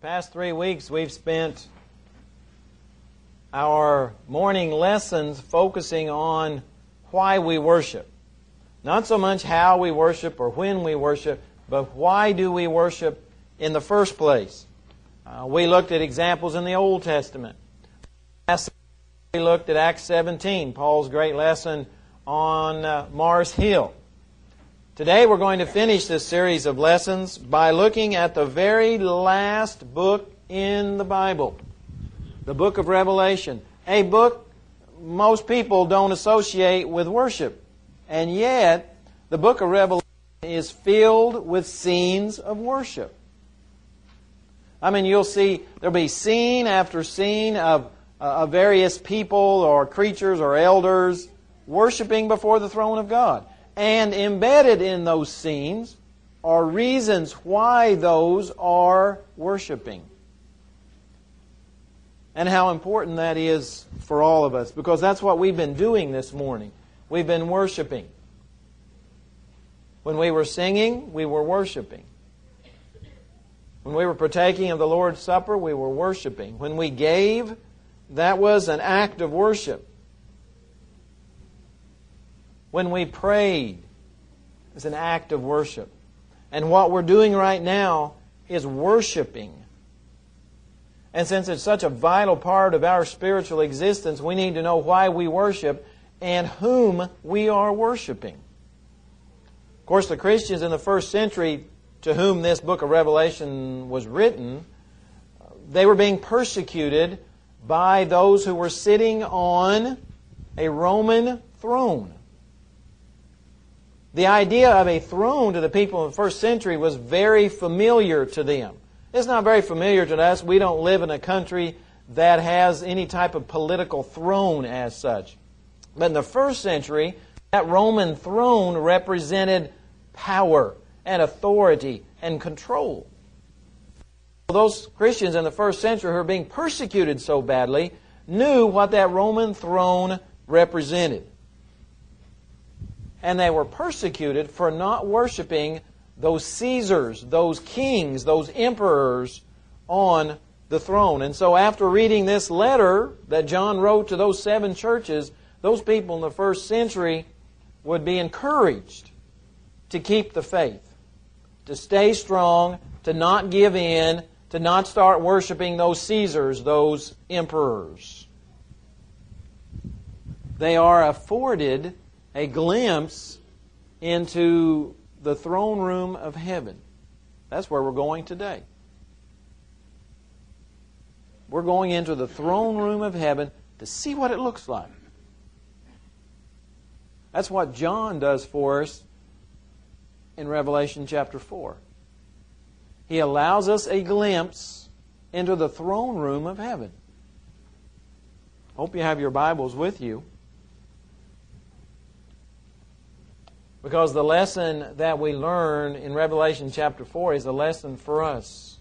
past 3 weeks, we've spent our morning lessons focusing on why we worship. Not so much how we worship or when we worship, but why do we worship in the first place? We looked at examples in the Old Testament. Last week we looked at Acts 17, Paul's great lesson on Mars Hill. Today we're going to finish this series of lessons by looking at the very last book in the Bible, the book of Revelation, a book most people don't associate with worship. And yet, the book of Revelation is filled with scenes of worship. I mean, you'll see there'll be scene after scene of various people or creatures or elders worshiping before the throne of God. And embedded in those scenes are reasons why those are worshiping. And how important that is for all of us, because that's what we've been doing this morning. We've been worshiping. When we were singing, we were worshiping. When we were partaking of the Lord's Supper, we were worshiping. When we gave, that was an act of worship. When we prayed, it's an act of worship. And what we're doing right now is worshiping. And since it's such a vital part of our spiritual existence, we need to know why we worship and whom we are worshiping. Of course, the Christians in the first century to whom this book of Revelation was written, they were being persecuted by those who were sitting on a Roman throne. The idea of a throne to the people in the first century was very familiar to them. It's not very familiar to us. We don't live in a country that has any type of political throne as such. But in the first century, that Roman throne represented power and authority and control. Those Christians in the first century who were being persecuted so badly knew what that Roman throne represented. And they were persecuted for not worshiping those Caesars, those kings, those emperors on the throne. And so after reading this letter that John wrote to those 7 churches, those people in the first century would be encouraged to keep the faith, to stay strong, to not give in, to not start worshiping those Caesars, those emperors. They are afforded a glimpse into the throne room of heaven. That's where we're going today. We're going into the throne room of heaven to see what it looks like. That's what John does for us in Revelation chapter 4. He allows us a glimpse into the throne room of heaven. Hope you have your Bibles with you, because the lesson that we learn in Revelation chapter 4 is a lesson for us.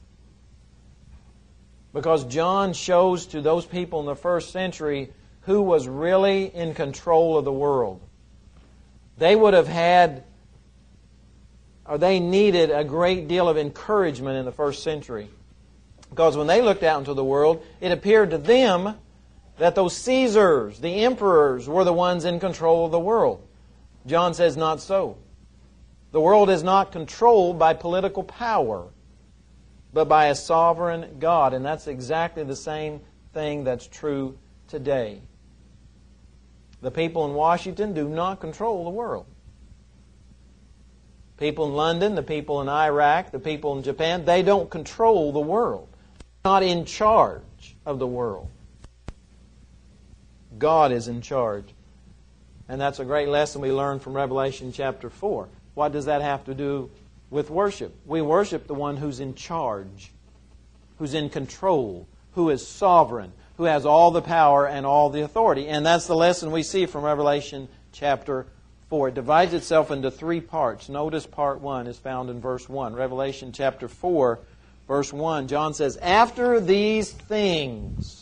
Because John shows to those people in the first century who was really in control of the world. They would have had, or they needed a great deal of encouragement in the first century. Because when they looked out into the world, it appeared to them that those Caesars, the emperors, were the ones in control of the world. John says not so. The world is not controlled by political power, but by a sovereign God. And that's exactly the same thing that's true today. The people in Washington do not control the world. People in London, the people in Iraq, the people in Japan, they don't control the world. They're not in charge of the world. God is in charge. And that's a great lesson we learn from Revelation chapter 4. What does that have to do with worship? We worship the one who's in charge, who's in control, who is sovereign, who has all the power and all the authority. And that's the lesson we see from Revelation chapter 4. It divides itself into 3 parts. Notice part 1 is found in verse 1. Revelation chapter 4, verse 1. John says, "After these things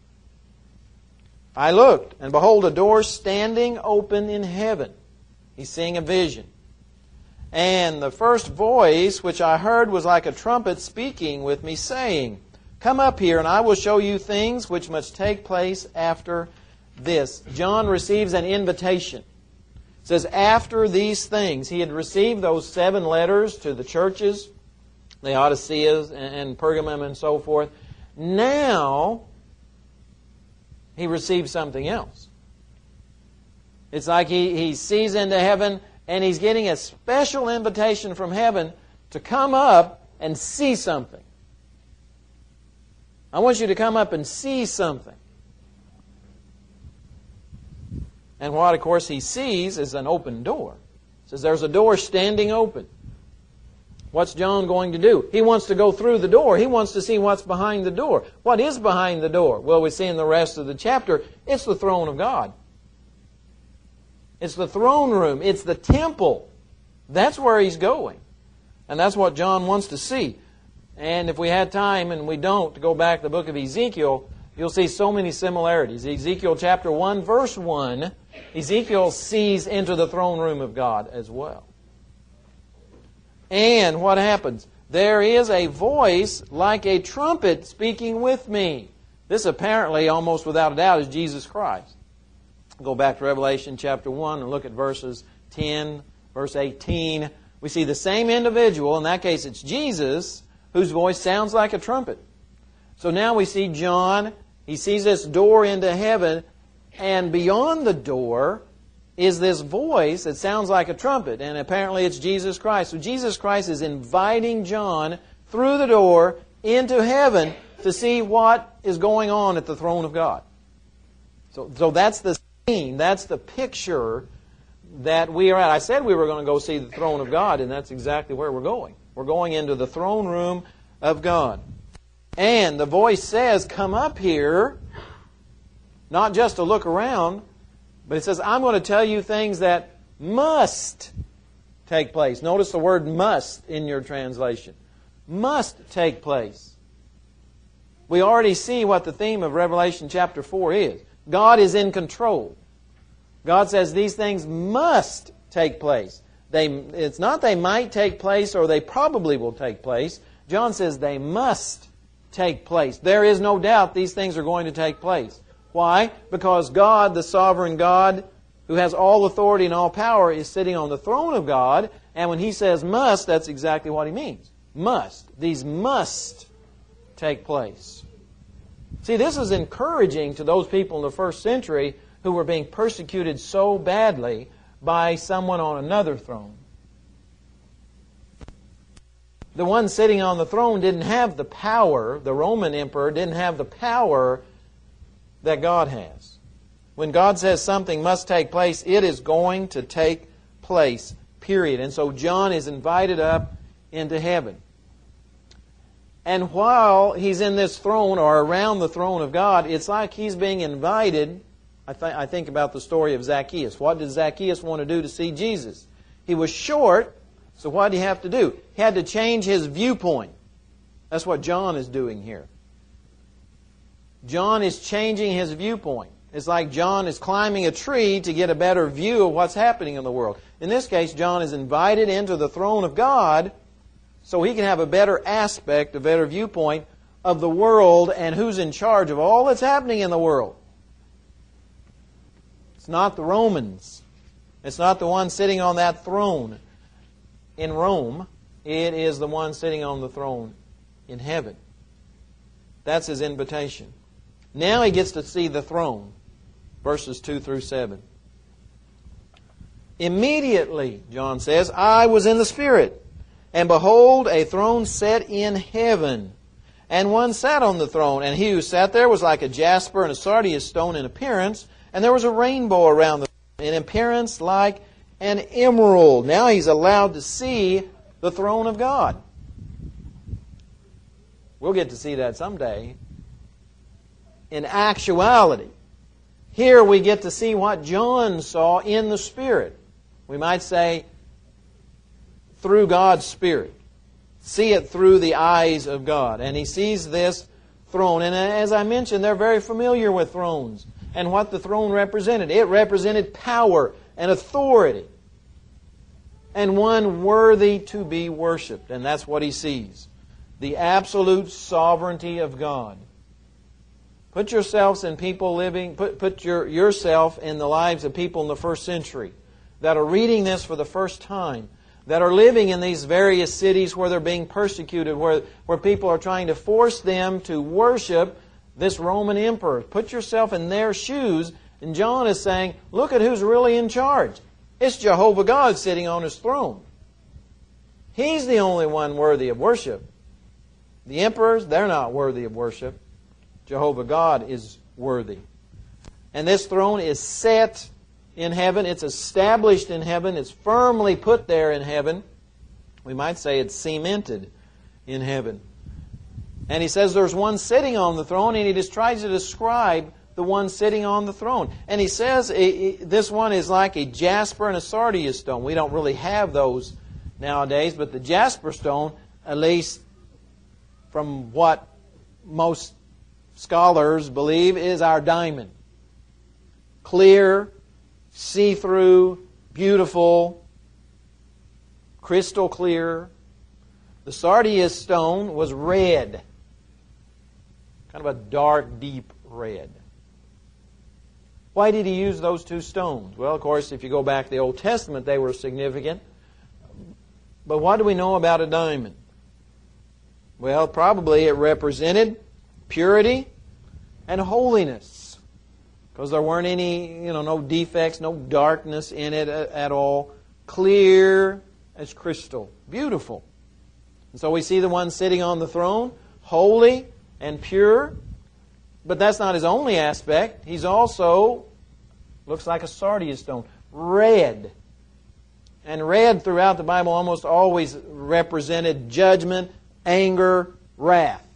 I looked, and behold, a door standing open in heaven." He's seeing a vision. And the first voice which I heard was like a trumpet speaking with me, saying, Come up here, and I will show you things which must take place after this. John receives an invitation. It says, after these things. He had received those 7 letters to the churches, the Laodiceas and Pergamum and so forth. Now, he receives something else. It's like he sees into heaven, and he's getting a special invitation from heaven to come up and see something. I want you to come up and see something. And what, of course, he sees is an open door. It says there's a door standing open. What's John going to do? He wants to go through the door. He wants to see what's behind the door. What is behind the door? Well, we see in the rest of the chapter, it's the throne of God. It's the throne room. It's the temple. That's where he's going. And that's what John wants to see. And if we had time, and we don't, to go back to the book of Ezekiel, you'll see so many similarities. Ezekiel chapter 1, verse 1, Ezekiel sees into the throne room of God as well. And what happens? There is a voice like a trumpet speaking with me. This apparently, almost without a doubt, is Jesus Christ. Go back to Revelation chapter 1 and look at verses 10, verse 18. We see the same individual, in that case it's Jesus, whose voice sounds like a trumpet. So now we see John, he sees this door into heaven, and beyond the door is this voice that sounds like a trumpet, and apparently it's Jesus Christ. So Jesus Christ is inviting John through the door into heaven to see what is going on at the throne of God. So that's the scene, that's the picture that we are at. I said we were going to go see the throne of God, and that's exactly where we're going. We're going into the throne room of God. And the voice says, come up here, not just to look around, but it says, I'm going to tell you things that must take place. Notice the word must in your translation. Must take place. We already see what the theme of Revelation chapter 4 is. God is in control. God says these things must take place. It's not they might take place or they probably will take place. John says they must take place. There is no doubt these things are going to take place. Why? Because God, the sovereign God, who has all authority and all power, is sitting on the throne of God. And when He says must, that's exactly what He means. Must. These must take place. See, this is encouraging to those people in the first century who were being persecuted so badly by someone on another throne. The one sitting on the throne didn't have the power, the Roman emperor didn't have the power that God has. When God says something must take place, it is going to take place, period. And so John is invited up into heaven. And while he's in this throne or around the throne of God, it's like he's being invited. I think about the story of Zacchaeus. What did Zacchaeus want to do to see Jesus? He was short, so what did he have to do? He had to change his viewpoint. That's what John is doing here. John is changing his viewpoint. It's like John is climbing a tree to get a better view of what's happening in the world. In this case, John is invited into the throne of God so he can have a better aspect, a better viewpoint of the world and who's in charge of all that's happening in the world. It's not the Romans. It's not the one sitting on that throne in Rome. It is the one sitting on the throne in heaven. That's his invitation. Now he gets to see the throne. Verses 2 through 7. Immediately, John says, I was in the Spirit, and behold, a throne set in heaven. And one sat on the throne, and he who sat there was like a jasper and a sardius stone in appearance, and there was a rainbow around the throne, in appearance like an emerald. Now he's allowed to see the throne of God. We'll get to see that someday. In actuality, here we get to see what John saw in the Spirit. We might say, through God's Spirit. See it through the eyes of God. And he sees this throne. And as I mentioned, they're very familiar with thrones and what the throne represented. It represented power and authority. and one worthy to be worshipped. And that's what he sees. The absolute sovereignty of God. Put yourselves in people living, put yourself in the lives of people in the first century that are reading this for the first time, that are living in these various cities where they're being persecuted, where people are trying to force them to worship this Roman emperor. Put yourself in their shoes, and John is saying, look at who's really in charge. It's Jehovah God sitting on His throne. He's the only one worthy of worship. The emperors, they're not worthy of worship. Jehovah God is worthy. And this throne is set in heaven. It's established in heaven. It's firmly put there in heaven. We might say it's cemented in heaven. And he says there's one sitting on the throne, and he just tries to describe the one sitting on the throne. And he says this one is like a jasper and a sardius stone. We don't really have those nowadays, but the jasper stone, at least from what most scholars believe, is our diamond. Clear, see-through, beautiful, crystal clear. The sardius stone was red. Kind of a dark, deep red. Why did he use those two stones? Well, of course, if you go back to the Old Testament, they were significant. But what do we know about a diamond? Well, probably it represented purity and holiness. Because there weren't any, no defects, no darkness in it at all. Clear as crystal. Beautiful. And so we see the one sitting on the throne, holy and pure. But that's not his only aspect. He's also, looks like a sardius stone, red. And red throughout the Bible almost always represented judgment, anger, wrath.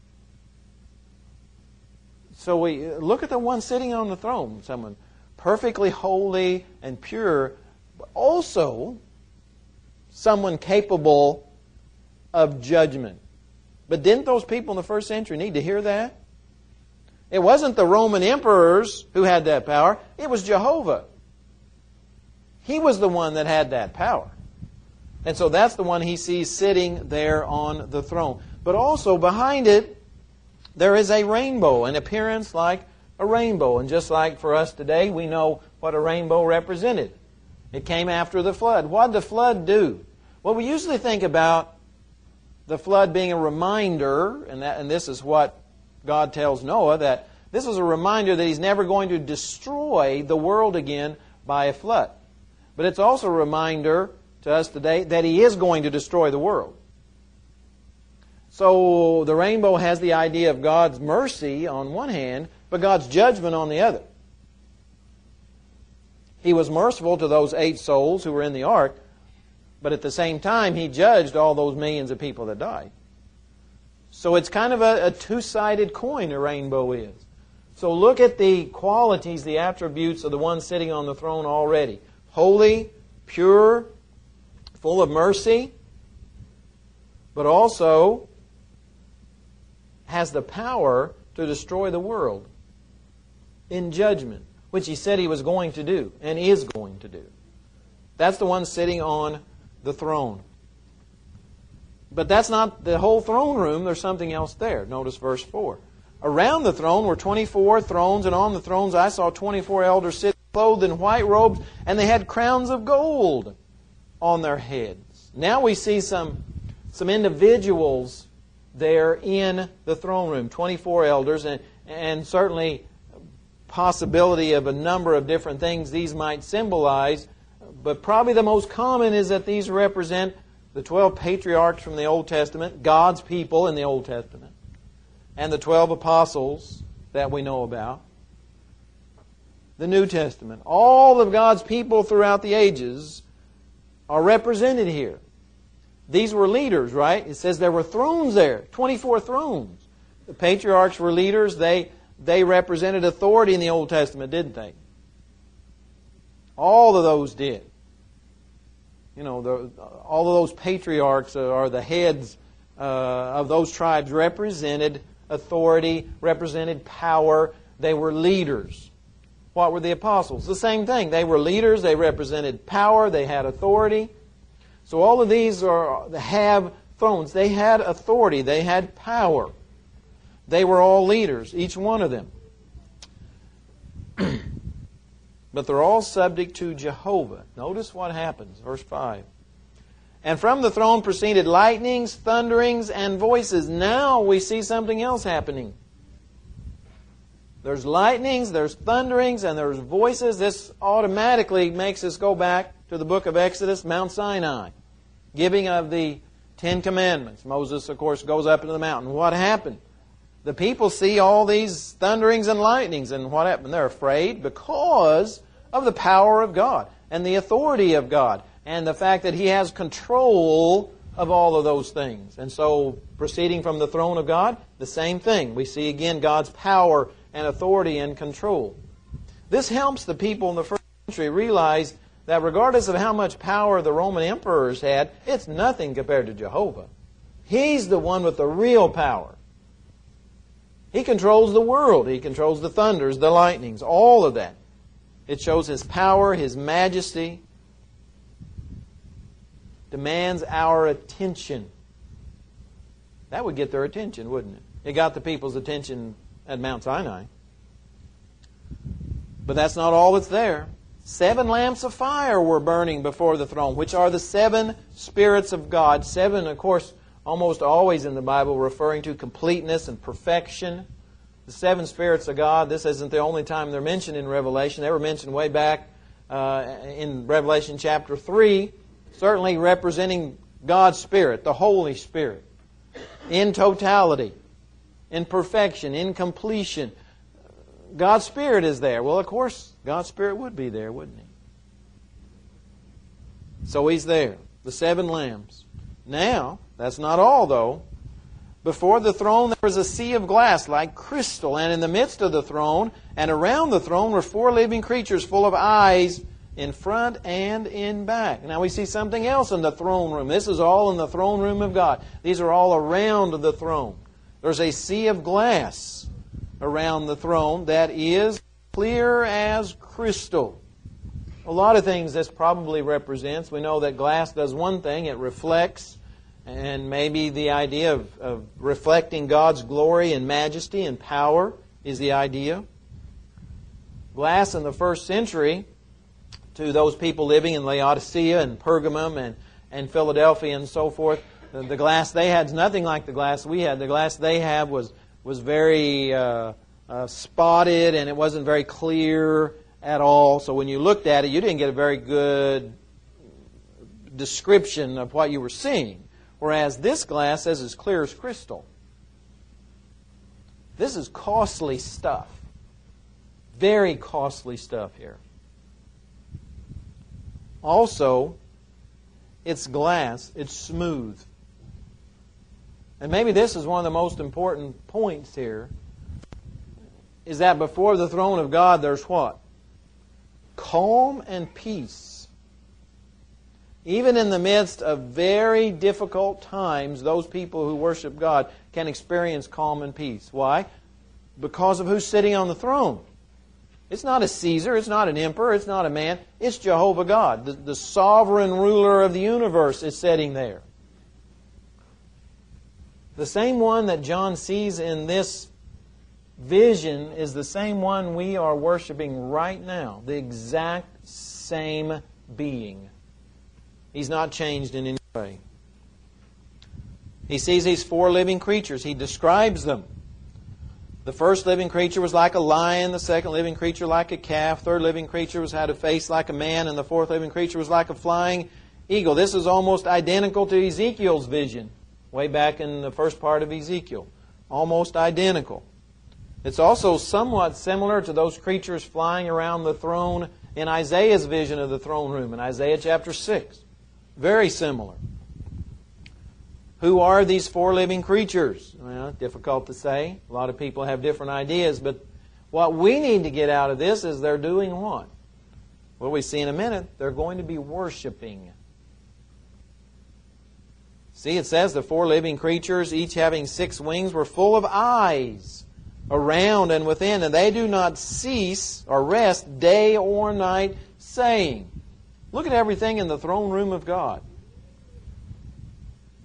So we look at the one sitting on the throne, someone perfectly holy and pure, but also someone capable of judgment. But didn't those people in the first century need to hear that? It wasn't the Roman emperors who had that power. It was Jehovah. He was the one that had that power. And so that's the one he sees sitting there on the throne. But also behind it, there is a rainbow, an appearance like a rainbow. And just like for us today, we know what a rainbow represented. It came after the flood. What did the flood do? Well, we usually think about the flood being a reminder, and this is what God tells Noah, that this is a reminder that He's never going to destroy the world again by a flood. But it's also a reminder to us today that He is going to destroy the world. So the rainbow has the idea of God's mercy on one hand, but God's judgment on the other. He was merciful to those 8 souls who were in the ark, but at the same time He judged all those millions of people that died. So it's kind of a two-sided coin, a rainbow is. So look at the qualities, the attributes of the one sitting on the throne already. Holy, pure, full of mercy, but also has the power to destroy the world in judgment, which He said He was going to do and is going to do. That's the one sitting on the throne. But that's not the whole throne room. There's something else there. Notice verse 4. Around the throne were 24 thrones, and on the thrones I saw 24 elders sitting, clothed in white robes, and they had crowns of gold on their heads. Now we see some individuals there in the throne room. 24 elders, and certainly possibility of a number of different things these might symbolize. But probably the most common is that these represent the 12 patriarchs from the Old Testament, God's people in the Old Testament, and the 12 apostles that we know about. The New Testament. All of God's people throughout the ages are represented here. These were leaders, right? It says there were thrones there, 24 thrones. The patriarchs were leaders. They represented authority in the Old Testament, didn't they? All of those did. All of those patriarchs are the heads of those tribes represented authority, represented power. They were leaders. What were the apostles? The same thing. They were leaders. They represented power. They had authority. So all of these have thrones. They had authority. They had power. They were all leaders, each one of them. But they're all subject to Jehovah. Notice what happens. Verse 5. And from the throne proceeded lightnings, thunderings, and voices. Now we see something else happening. There's lightnings, there's thunderings, and there's voices. This automatically makes us go back to the book of Exodus, Mount Sinai, giving of the Ten Commandments. Moses, of course, goes up into the mountain. What happened? The people see all these thunderings and lightnings, and what happened? They're afraid because of the power of God and the authority of God and the fact that He has control of all of those things. And so, proceeding from the throne of God, the same thing. We see again God's power and authority and control. This helps the people in the first century realize that regardless of how much power the Roman emperors had, it's nothing compared to Jehovah. He's the one with the real power. He controls the world. He controls the thunders, the lightnings, all of that. It shows His power, His majesty. Demands our attention. That would get their attention, wouldn't it? It got the people's attention at Mount Sinai. But that's not all that's there. 7 lamps of fire were burning before the throne, which are the 7 spirits of God. 7, of course, almost always in the Bible referring to completeness and perfection. The 7 spirits of God, this isn't the only time they're mentioned in Revelation. They were mentioned way back in Revelation chapter 3, certainly representing God's Spirit, the Holy Spirit, in totality, in perfection, in completion. God's Spirit is there. Well, of course, God's Spirit would be there, wouldn't He? So He's there. The 7 lamps. Now, that's not all, though. Before the throne there was a sea of glass like crystal, and in the midst of the throne and around the throne were 4 living creatures full of eyes in front and in back. Now we see something else in the throne room. This is all in the throne room of God. These are all around the throne. There's a sea of glass around the throne that is clear as crystal. A lot of things this probably represents. We know that glass does one thing, it reflects, and maybe the idea of reflecting God's glory and majesty and power is the idea. Glass in the first century, to those people living in Laodicea and Pergamum and Philadelphia and so forth, the glass they had is nothing like the glass we had. The glass they had was very spotted, and it wasn't very clear at all. So when you looked at it, you didn't get a very good description of what you were seeing. Whereas this glass says it's clear as crystal. This is costly stuff. Very costly stuff here. Also, it's glass. It's smooth. And maybe this is one of the most important points here, is that before the throne of God there's what? Calm and peace. Even in the midst of very difficult times, those people who worship God can experience calm and peace. Why? Because of who's sitting on the throne. It's not a Caesar, it's not an emperor, it's not a man. It's Jehovah God. The sovereign ruler of the universe is sitting there. The same one that John sees in this vision is the same one we are worshiping right now. The exact same being. He's not changed in any way. He sees these 4 living creatures. He describes them. The first living creature was like a lion, the second living creature like a calf, third living creature had a face like a man, and the fourth living creature was like a flying eagle. This is almost identical to Ezekiel's vision, way back in the first part of Ezekiel. Almost identical. It's also somewhat similar to those creatures flying around the throne in Isaiah's vision of the throne room in Isaiah chapter 6. Very similar. Who are these 4 living creatures? Well, difficult to say. A lot of people have different ideas, but what we need to get out of this is they're doing what? Well, we see in a minute, they're going to be worshiping. See, it says the 4 living creatures, each having 6 wings, were full of eyes around and within, and they do not cease or rest day or night, saying. Look at everything in the throne room of God.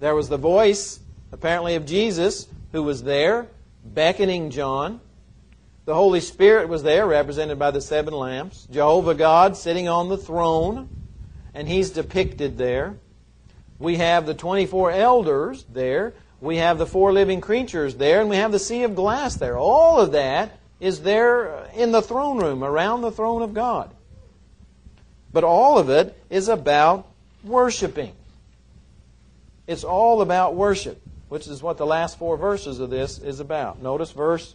There was the voice, apparently, of Jesus, who was there, beckoning John. The Holy Spirit was there, represented by the 7 lamps. Jehovah God sitting on the throne, and He's depicted there. We have the 24 elders there. We have the 4 living creatures there, and we have the sea of glass there. All of that is there in the throne room, around the throne of God. But all of it is about worshiping. It's all about worship, which is what the last 4 verses of this is about. Notice verse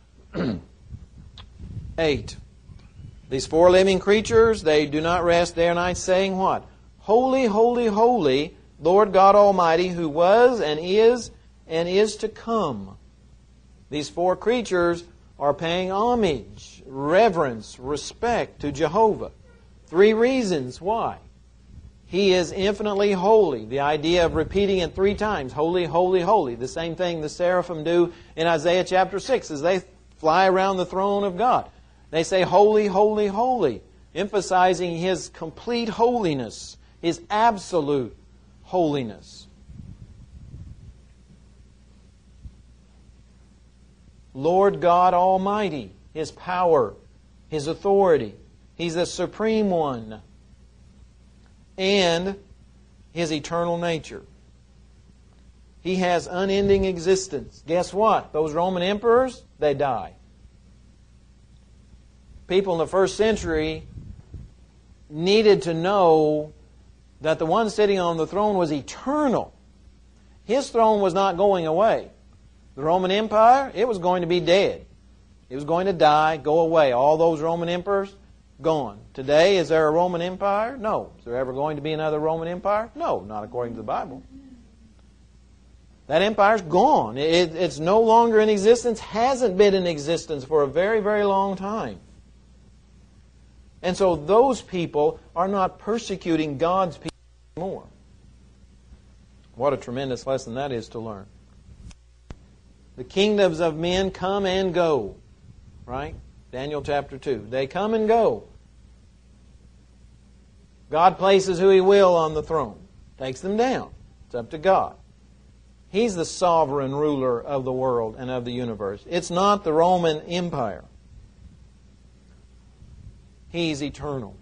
8. These 4 living creatures, they do not rest day or night, saying what? Holy, holy, holy, Lord God Almighty, who was and is to come. These 4 creatures are paying homage, reverence, respect to Jehovah. 3 reasons why. He is infinitely holy. The idea of repeating it 3 times. Holy, holy, holy. The same thing the seraphim do in Isaiah chapter 6 as they fly around the throne of God. They say, holy, holy, holy, emphasizing His complete holiness, His absolute holiness. Lord God Almighty, His power, His authority. He's the Supreme One. And His eternal nature. He has unending existence. Guess what? Those Roman emperors, they die. People in the first century needed to know that the one sitting on the throne was eternal. His throne was not going away. The Roman Empire, it was going to be dead. It was going to die, go away. All those Roman emperors, gone. Today, is there a Roman Empire? No. Is there ever going to be another Roman Empire? No, not according to the Bible. That empire's gone. It's no longer in existence, hasn't been in existence for a very, very long time. And so those people are not persecuting God's people anymore. What a tremendous lesson that is to learn. The kingdoms of men come and go. Right? Daniel chapter 2. They come and go. God places who He will on the throne. Takes them down. It's up to God. He's the sovereign ruler of the world and of the universe. It's not the Roman Empire. He's eternal.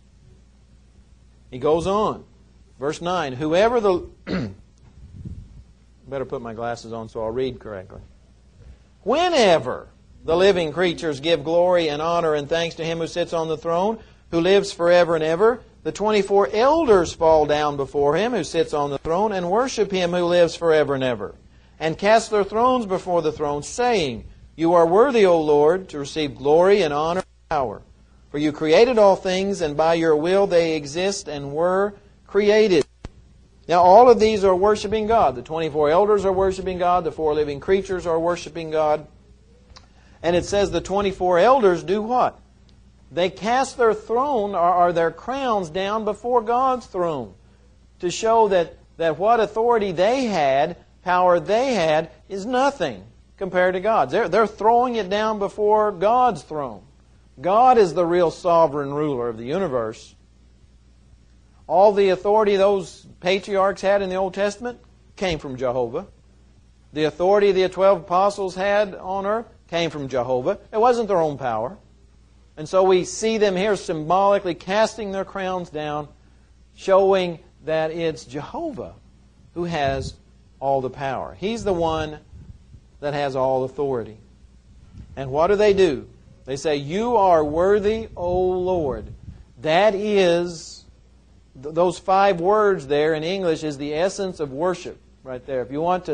He goes on. Verse 9. Whoever the... better put my glasses on so I'll read correctly. Whenever the living creatures give glory and honor and thanks to Him who sits on the throne, who lives forever and ever, the 24 elders fall down before Him who sits on the throne and worship Him who lives forever and ever, and cast their thrones before the throne, saying, You are worthy, O Lord, to receive glory and honor and power. For You created all things, and by Your will they exist and were created. Now all of these are worshiping God. The 24 elders are worshiping God. The 4 living creatures are worshiping God. And it says the 24 elders do what? They cast their throne or their crowns down before God's throne to show that what authority they had, power they had, is nothing compared to God's. They're throwing it down before God's throne. God is the real sovereign ruler of the universe. All the authority those patriarchs had in the Old Testament came from Jehovah. The authority the 12 apostles had on earth came from Jehovah. It wasn't their own power. And so we see them here symbolically casting their crowns down, showing that it's Jehovah who has all the power. He's the one that has all authority. And what do? They say, You are worthy, O Lord. That is, those 5 words there in English is the essence of worship right there. If you want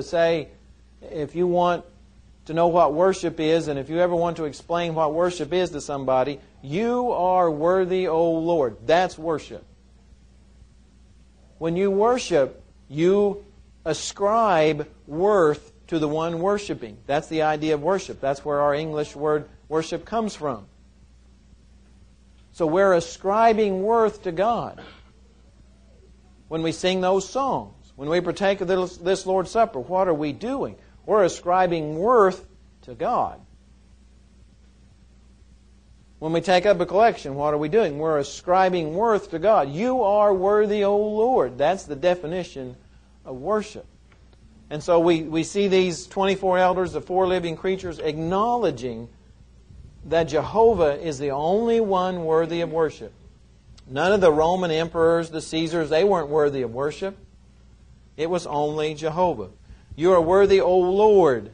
to know what worship is, and if you ever want to explain what worship is to somebody, You are worthy, O Lord. That's worship. When you worship, you ascribe worth to the one worshiping. That's the idea of worship. That's where our English word worship comes from. So we're ascribing worth to God. When we sing those songs, when we partake of this Lord's Supper, what are we doing? We're ascribing worth to God. When we take up a collection, what are we doing? We're ascribing worth to God. You are worthy, O Lord. That's the definition of worship. And so we see these 24 elders, the four living creatures, acknowledging that Jehovah is the only one worthy of worship. None of the Roman emperors, the Caesars, they weren't worthy of worship. It was only Jehovah. You are worthy, O Lord.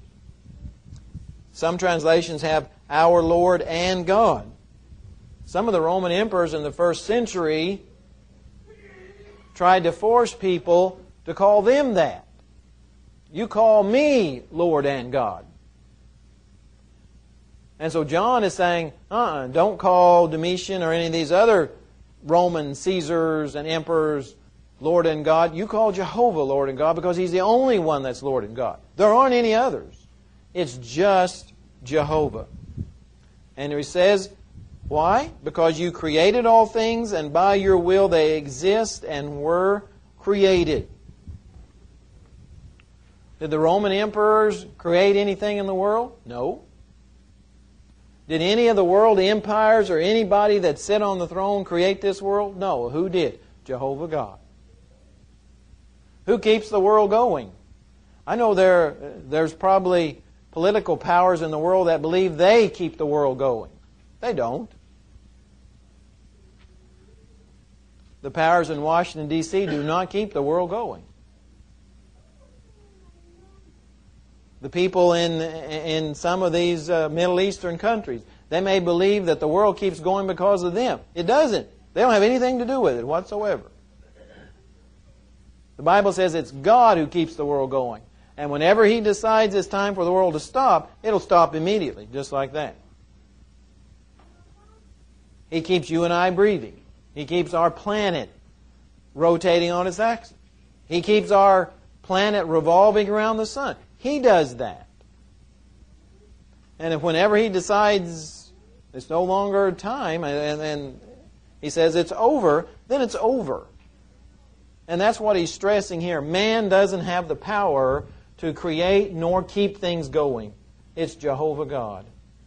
Some translations have our Lord and God. Some of the Roman emperors in the first century tried to force people to call them that. You call me Lord and God. And so John is saying, don't call Domitian or any of these other Roman Caesars and emperors Lord and God. You call Jehovah Lord and God because He's the only one that's Lord and God. There aren't any others. It's just Jehovah. And He says, why? Because you created all things, and by your will they exist and were created. Did the Roman emperors create anything in the world? No. Did any of the world empires or anybody that sat on the throne create this world? No. Who did? Jehovah God. Who keeps the world going? I know there's probably political powers in the world that believe they keep the world going. They don't. The powers in Washington, D.C. do not keep the world going. The people in some of these Middle Eastern countries, they may believe that the world keeps going because of them. It doesn't. They don't have anything to do with it whatsoever. The Bible says it's God who keeps the world going. And whenever He decides it's time for the world to stop, it'll stop immediately, just like that. He keeps you and I breathing. He keeps our planet rotating on its axis. He keeps our planet revolving around the sun. He does that. And if whenever He decides it's no longer time and He says it's over, then it's over. And that's what He's stressing here. Man doesn't have the power to create nor keep things going. It's Jehovah God.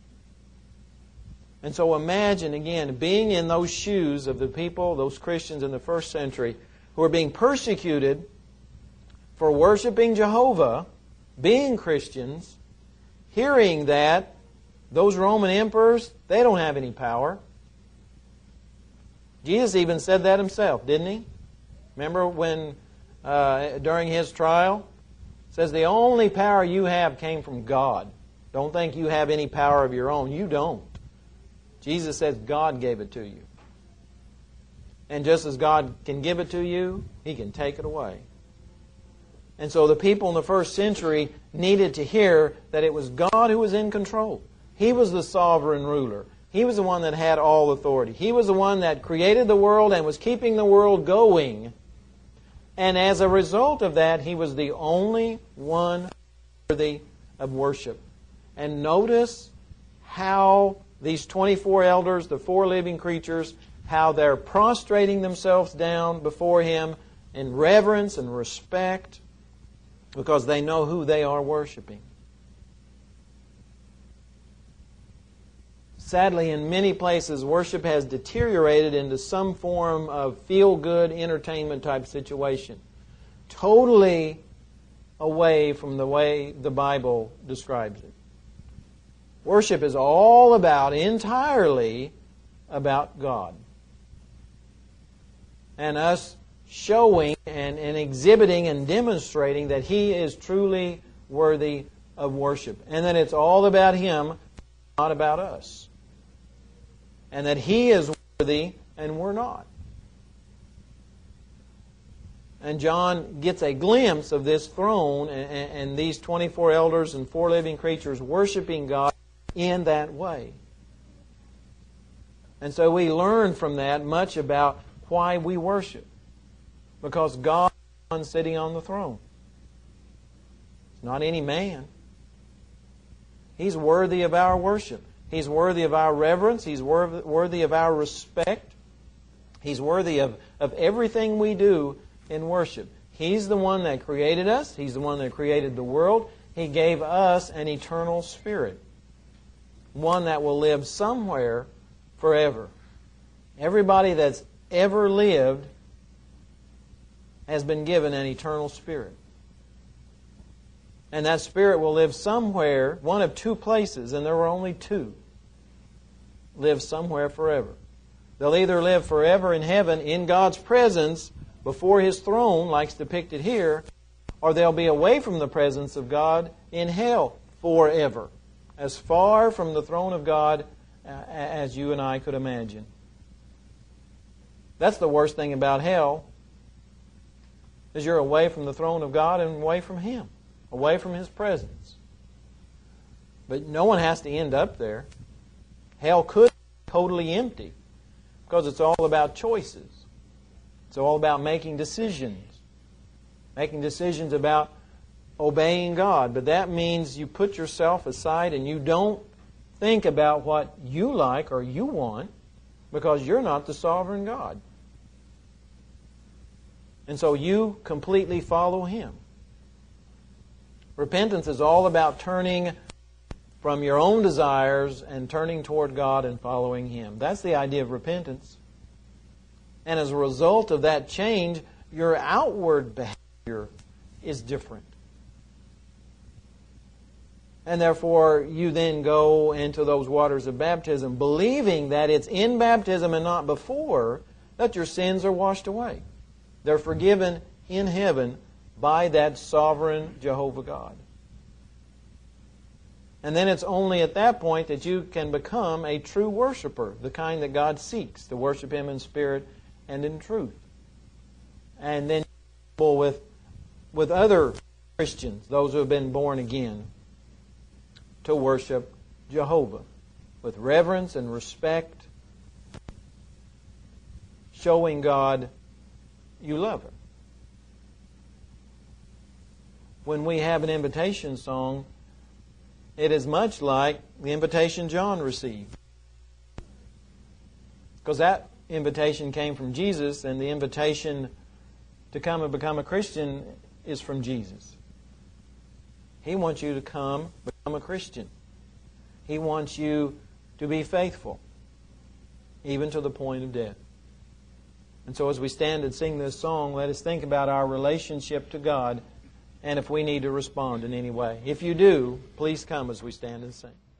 And so imagine, again, being in those shoes of the people, those Christians in the first century, who are being persecuted for worshiping Jehovah, being Christians, hearing that those Roman emperors, they don't have any power. Jesus even said that Himself, didn't He? Remember when, during His trial, it says the only power you have came from God. Don't think you have any power of your own. You don't. Jesus says God gave it to you. And just as God can give it to you, He can take it away. And so the people in the first century needed to hear that it was God who was in control. He was the sovereign ruler. He was the one that had all authority. He was the one that created the world and was keeping the world going. And as a result of that, He was the only one worthy of worship. And notice how these 24 elders, the four living creatures, how they're prostrating themselves down before Him in reverence and respect because they know who they are worshiping. Sadly, in many places, worship has deteriorated into some form of feel-good entertainment type situation. Totally away from the way the Bible describes it. Worship is all about, entirely about God. And us showing and exhibiting and demonstrating that He is truly worthy of worship. And that it's all about Him, not about us. And that He is worthy and we're not. And John gets a glimpse of this throne and these 24 elders and four living creatures worshiping God in that way. And so we learn from that much about why we worship. Because God is the one sitting on the throne. It's not any man. He's worthy of our worship. He's worthy of our reverence. He's worthy of our respect. He's worthy of everything we do in worship. He's the one that created us. He's the one that created the world. He gave us an eternal spirit. One that will live somewhere forever. Everybody that's ever lived has been given an eternal spirit. And that spirit will live somewhere, one of two places, and there were only two. Live somewhere forever. They'll either live forever in heaven in God's presence before His throne, like depicted here, or they'll be away from the presence of God in hell forever, as far from the throne of God as you and I could imagine. That's the worst thing about hell, is you're away from the throne of God and away from Him, away from His presence. But no one has to end up there. Hell could be totally empty, because it's all about choices. It's all about making decisions. Making decisions about obeying God. But that means you put yourself aside and you don't think about what you like or you want, because you're not the sovereign God. And so you completely follow Him. Repentance is all about turning from your own desires and turning toward God and following Him. That's the idea of repentance. And as a result of that change, your outward behavior is different. And therefore, you then go into those waters of baptism, believing that it's in baptism and not before that your sins are washed away. They're forgiven in heaven by that sovereign Jehovah God. And then it's only at that point that you can become a true worshiper, the kind that God seeks, to worship Him in spirit and in truth. And then with other Christians, those who have been born again, to worship Jehovah with reverence and respect, showing God you love Him. When we have an invitation song, it is much like the invitation John received. Because that invitation came from Jesus, and the invitation to come and become a Christian is from Jesus. He wants you to come, become a Christian. He wants you to be faithful, even to the point of death. And so as we stand and sing this song, let us think about our relationship to God and if we need to respond in any way. If you do, please come as we stand and sing.